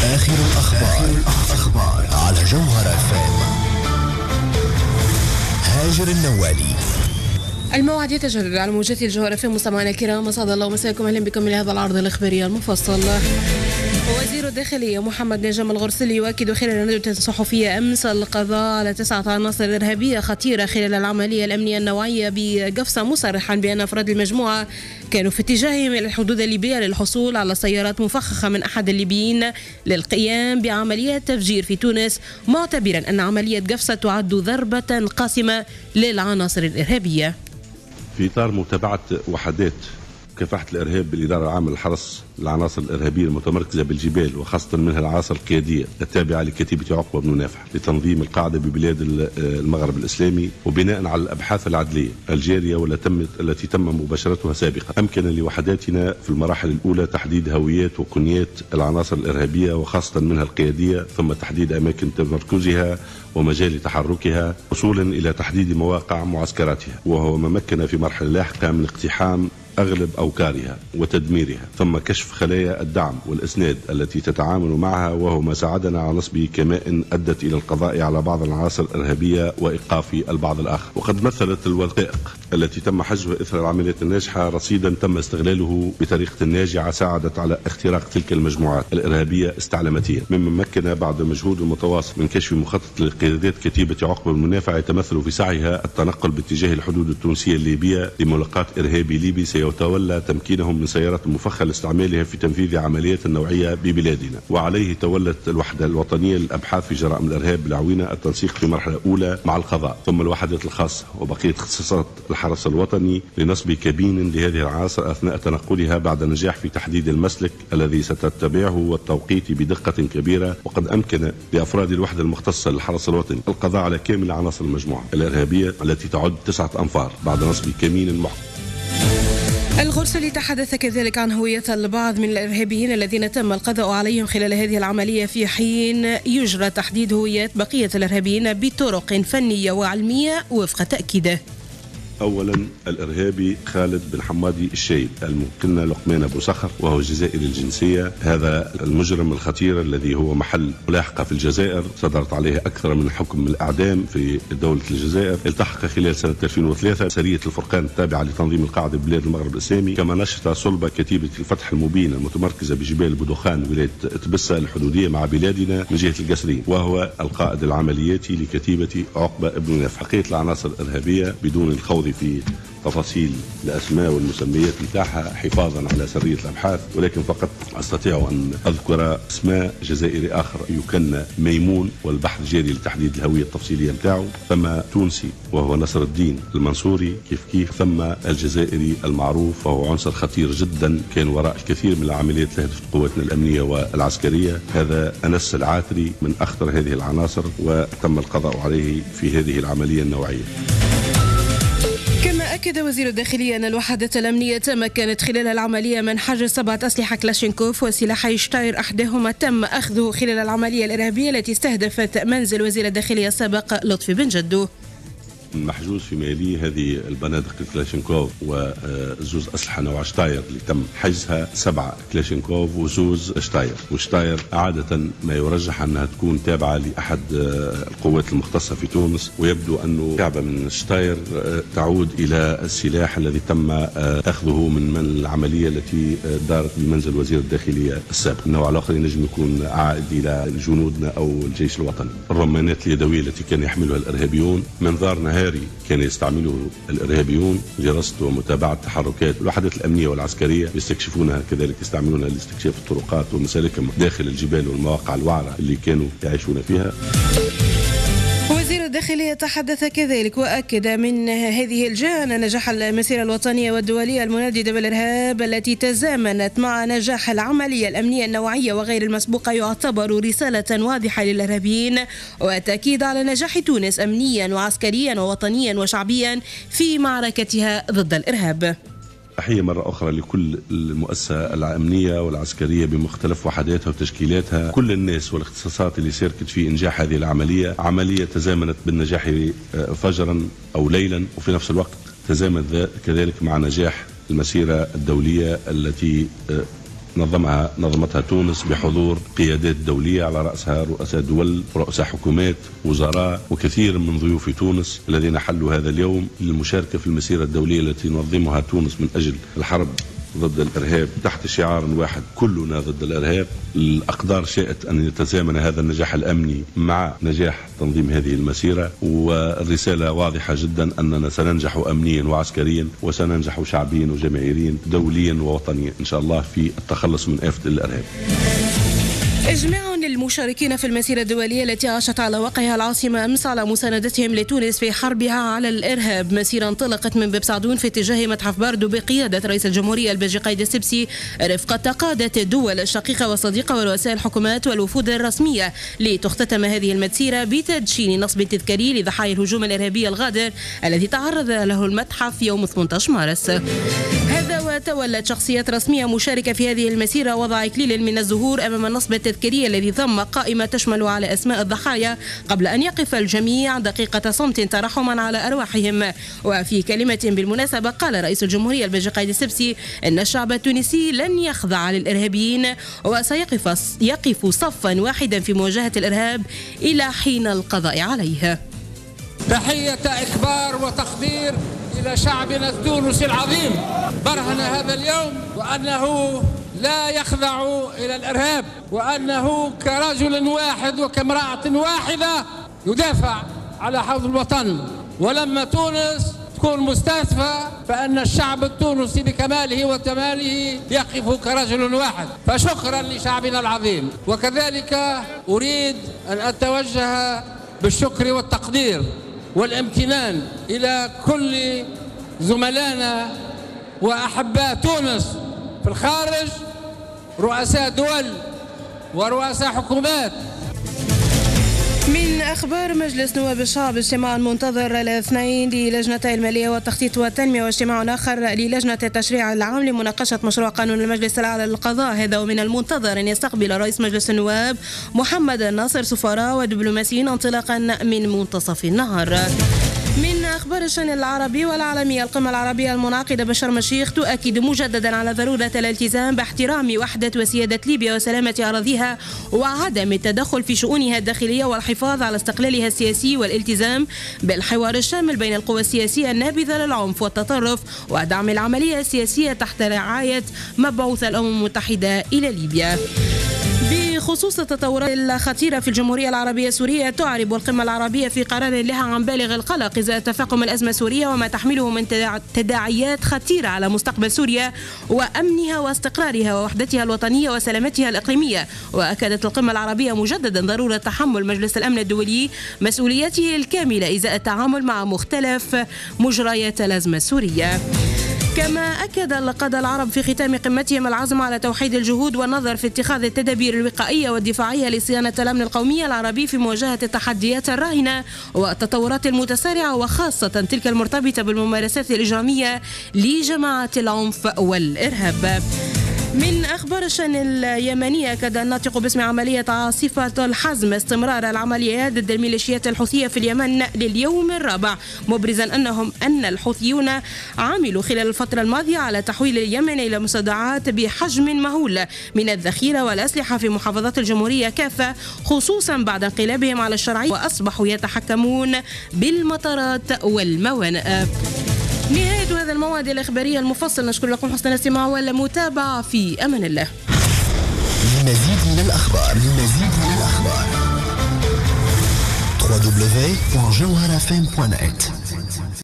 آخر الأخبار على جوهر FM. هاجر النوالي. الموعد يتجدد على موجات الجوهر FM. مستمعينا الكرام، اسعد الله مساكم، اهلا بكم لهذا العرض الاخباري المفصل. وزير الداخلية محمد نجم الغرسلي يؤكد خلال ندوة صحفية أمس القضاء على 9 عناصر إرهابية خطيرة خلال العملية الأمنية النوعية بقفصة، مصرحا بأن أفراد المجموعة كانوا في اتجاههم إلى الحدود الليبية للحصول على سيارات مفخخة من أحد الليبيين للقيام بعمليات تفجير في تونس، معتبرا أن عملية قفصة تعد ضربة قاسمة للعناصر الإرهابية. في إطار متابعة وحدات مكافحة الإرهاب بالإدارة العامة للحرس العناصر الإرهابية المتمركزة بالجبال، وخاصة منها العناصر القيادية التابعة لكتيبة عقبة بن نافع لتنظيم القاعدة ببلاد المغرب الإسلامي، وبناء على الأبحاث العدلية الجارية التي تم مباشرتها سابقا، أمكن لوحداتنا في المراحل الأولى تحديد هويات وكنيات العناصر الإرهابية وخاصة منها القيادية، ثم تحديد أماكن تمركزها ومجال تحركها، وصولا إلى تحديد مواقع معسكراتها، وهو ما مكن في مرحلة لاحقة من اقتحام أغلب أوكارها وتدميرها، ثم كشف خلايا الدعم والإسناد التي تتعامل معها، وهو ما ساعدنا على نصب كماء أدت إلى القضاء على بعض العناصر الإرهابية وإيقاف البعض الآخر. وقد مثلت الوثائق التي تم حجزها إثر العمليات الناجحة رصيدا تم استغلاله بطريقة ناجعة ساعدت على اختراق تلك المجموعات الإرهابية استعلاماتيا، مما مكن بعد مجهود متواصل من كشف مخطط لقيادات كتيبة عقبة بن نافع يتمثل في سعيها التنقل باتجاه الحدود التونسية الليبية لملاقاة إرهابي ليبي سيتولى تمكينهم من سيارات مفخخة لاستعمالها في تنفيذ عمليات النوعية ببلادنا. وعليه تولت الوحدة الوطنية للأبحاث في جرائم الإرهاب بالعوينة التنسيق في مرحلة أولى مع القضاء، ثم الوحدات الخاصة وبقية اختصاصات الحرس الوطني لنصب كابين لهذه العناصر أثناء تنقلها بعد نجاح في تحديد المسلك الذي ستتبعه والتوقيت بدقة كبيرة. وقد أمكن لأفراد الوحدة المختصة للحرس الوطني القضاء على كامل عناصر المجموعة الإرهابية التي تعد 9 أنفار بعد نصب كمين محكم. الغرسلي تحدث كذلك عن هوية البعض من الإرهابيين الذين تم القضاء عليهم خلال هذه العملية، في حين يجرى تحديد هويات بقية الإرهابيين بطرق فنية وعلمية وفق تأكيده. أولا الإرهابي خالد بن حمادي الشايب المكنى لقمان أبو صخر، وهو جزائري الجنسية. هذا المجرم الخطير الذي هو محل ملاحقة في الجزائر، صدرت عليه أكثر من حكم الإعدام في دولة الجزائر. التحق خلال سنة 2003 سرية الفرقان التابعة لتنظيم القاعدة ببلاد المغرب الإسلامي، كما نشط صلب كتيبة الفتح المبين المتمركزة بجبال بدخان ولاية تبسة الحدودية مع بلادنا من جهة القصرين، وهو القائد العملياتي لكتيبة عقبة بن نافع. بقية العناصر الإرهابية بدون الخوض في تفاصيل الأسماء والمسميات نتاعها حفاظا على سرية الأبحاث، ولكن فقط أستطيع أن أذكر اسماء جزائري آخر يكنى ميمون، والبحث جاري لتحديد الهوية التفصيلية متاعه. ثم تونسي وهو نصر الدين المنصوري كيف ثم الجزائري المعروف وهو عنصر خطير جدا كان وراء الكثير من العمليات التي هدفت قواتنا الأمنية والعسكرية، هذا أنس العاتري من أخطر هذه العناصر، وتم القضاء عليه في هذه العملية النوعية. أكد وزير الداخلية أن الوحدات الأمنية تمكنت خلال العملية من حجز 7 أسلحة كلاشينكوف وسلاحي شتاير، أحدهما تم أخذه خلال العملية الإرهابية التي استهدفت منزل وزير الداخلية السابق لطفي بن جدو. محجوز في مالي هذه البنادق كلاشينكوف وزوز أسلحة نوع شتاير اللي تم حجزها 7 كلاشينكوف وزوز شتاير. وشتاير عادة ما يرجح أنها تكون تابعة لأحد القوات المختصة في تونس، ويبدو أنه كعبة من شتاير تعود إلى السلاح الذي تم أخذه من العملية التي دارت بمنزل وزير الداخلية السابق. النوع الآخر ينجم يكون عائد إلى جنودنا أو الجيش الوطني. الرمانات اليدوية التي كان يحملها الإرهابيون، منظار نهاري كان يستعمله الإرهابيون لرصد ومتابعة تحركات الوحدات الأمنية والعسكرية، يستكشفونها كذلك يستعملونها لاستكشاف الطرقات ومسالكهم داخل الجبال والمواقع الوعرة اللي كانوا يعيشون فيها. وزير الداخلية تحدث كذلك وأكد من هذه الجهة أن نجاح المسيرة الوطنية والدولية المنددة بالإرهاب التي تزامنت مع نجاح العملية الأمنية النوعية وغير المسبوقة يعتبر رسالة واضحة للإرهابيين، وتأكيد على نجاح تونس أمنيا وعسكريا ووطنيا وشعبيا في معركتها ضد الإرهاب. تحية مرة أخرى لكل المؤسسة الأمنية والعسكرية بمختلف وحداتها وتشكيلاتها، كل الناس والاختصاصات اللي شاركت في إنجاح هذه العملية. عملية تزامنت بالنجاح فجرا أو ليلا، وفي نفس الوقت تزامن كذلك مع نجاح المسيرة الدولية التي نظمتها تونس بحضور قيادات دولية على رأسها رؤساء دول ورؤساء حكومات وزراء وكثير من ضيوف تونس الذين حلوا هذا اليوم للمشاركة في المسيرة الدولية التي تنظمها تونس من أجل الحرب ضد الإرهاب تحت شعار واحد: كلنا ضد الإرهاب. الأقدار شاءت أن يتزامن هذا النجاح الأمني مع نجاح تنظيم هذه المسيرة، والرسالة واضحة جدا أننا سننجح أمنيا وعسكريا وسننجح شعبيا وجماهيريا دوليا ووطنيا إن شاء الله في التخلص من آفة الإرهاب. إجماع للمشاركين في المسيرة الدولية التي عاشت على وقعها العاصمة أمس على مساندتهم لتونس في حربها على الإرهاب. مسيرة انطلقت من باب سعدون في اتجاه متحف باردو بقيادة رئيس الجمهورية الباجي قايد السبسي رفقة قادة الدول الشقيقة والصديقة ورؤساء الحكومات والوفود الرسمية، لتختتم هذه المسيرة بتدشين نصب تذكاري لضحايا الهجوم الإرهابي الغادر الذي تعرض له المتحف يوم 18 مارس. هذا وتولت شخصيات رسمية مشاركة في هذه المسيرة وضع إكليل من الزهور أمام النصب التذكاري الذي ضم قائمة تشمل على أسماء الضحايا قبل أن يقف الجميع دقيقة صمت ترحما على أرواحهم. وفي كلمة بالمناسبة قال رئيس الجمهورية الباجي قايد السبسي أن الشعب التونسي لن يخضع للإرهابيين وسيقف صفا واحدا في مواجهة الإرهاب إلى حين القضاء عليه. تحية إكبار وتقدير إلى شعبنا التونسي العظيم، برهن هذا اليوم وأنه لا يخضع إلى الإرهاب، وأنه كرجل واحد وكامرأة واحدة يدافع على حوض الوطن. ولما تونس تكون مستهدفة فإن الشعب التونسي بكماله وتماله يقف كرجل واحد، فشكرا لشعبنا العظيم. وكذلك أريد أن أتوجه بالشكر والتقدير والامتنان إلى كل زملائنا وأحباء تونس في الخارج، رؤساء دول ورؤساء حكومات. من أخبار مجلس نواب الشعب، اجتماع منتظر الاثنين للجنتي المالية والتخطيط والتنمية، واجتماع آخر للجنة التشريع العام لمناقشة مشروع قانون المجلس الأعلى للقضاء. هذا ومن المنتظر أن يستقبل رئيس مجلس النواب محمد الناصر سفراء ودبلوماسيين انطلاقا من منتصف النهار. من أخبار الشأن العربي والعالمي، القمة العربية المنعقدة بشرم الشيخ تؤكد مجددا على ضرورة الالتزام باحترام وحدة وسيادة ليبيا وسلامة أراضيها وعدم التدخل في شؤونها الداخلية والحفاظ على استقلالها السياسي والالتزام بالحوار الشامل بين القوى السياسية النابذة للعنف والتطرف ودعم العملية السياسية تحت رعاية مبعوث الأمم المتحدة إلى ليبيا. بخصوص التطورات الخطيرة في الجمهورية العربية السورية، تعرب القمة العربية في قرار لها عن بالغ القلق إزاء تفاقم الأزمة السورية وما تحمله من تداعيات خطيرة على مستقبل سوريا وأمنها واستقرارها ووحدتها الوطنية وسلامتها الإقليمية. وأكدت القمة العربية مجددا ضرورة تحمل مجلس الأمن الدولي مسؤولياته الكاملة إزاء التعامل مع مختلف مجريات الأزمة السورية. كما أكد القادة العرب في ختام قمتهم العزم على توحيد الجهود والنظر في اتخاذ التدابير الوقائية والدفاعية لصيانة الأمن القومي العربي في مواجهة التحديات الراهنة والتطورات المتسارعة، وخاصة تلك المرتبطة بالممارسات الإجرامية لجماعات العنف والإرهاب. من أخبار الشأن اليمنية، أكد الناطق باسم عملية عاصفة الحزم استمرار العمليات ضد الميليشيات الحوثية في اليمن لليوم الرابع، مبرزا أن الحوثيون عملوا خلال الفترة الماضية على تحويل اليمن إلى مستودعات بحجم مهول من الذخيرة والأسلحة في محافظات الجمهورية كافة، خصوصا بعد انقلابهم على الشرعية وأصبحوا يتحكمون بالمطارات والموانئ. نهاية هذا المواد الإخبارية المفصل، نشكر لكم حسن الاستماع والمتابعة، في أمان الله. للمزيد من الأخبار www.jawharafm.net